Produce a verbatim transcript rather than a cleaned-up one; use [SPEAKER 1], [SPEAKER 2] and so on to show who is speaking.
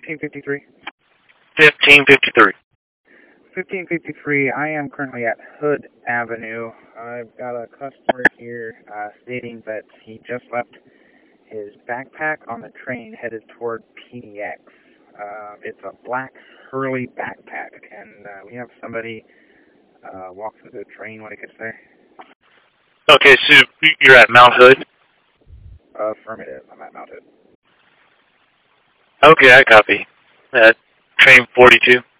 [SPEAKER 1] fifteen fifty-three.
[SPEAKER 2] fifteen fifty-three.
[SPEAKER 1] fifteen fifty-three, I am currently at Hood Avenue. I've got a customer here uh, stating that he just left his backpack on the train headed toward P D X. Uh, it's a black Hurley backpack, and uh, we have somebody uh, walk through the train when it gets there.
[SPEAKER 2] Okay, so you're at Mount Hood?
[SPEAKER 1] Affirmative, I'm at Mount Hood.
[SPEAKER 2] Okay, I copy. Uh, train forty-two.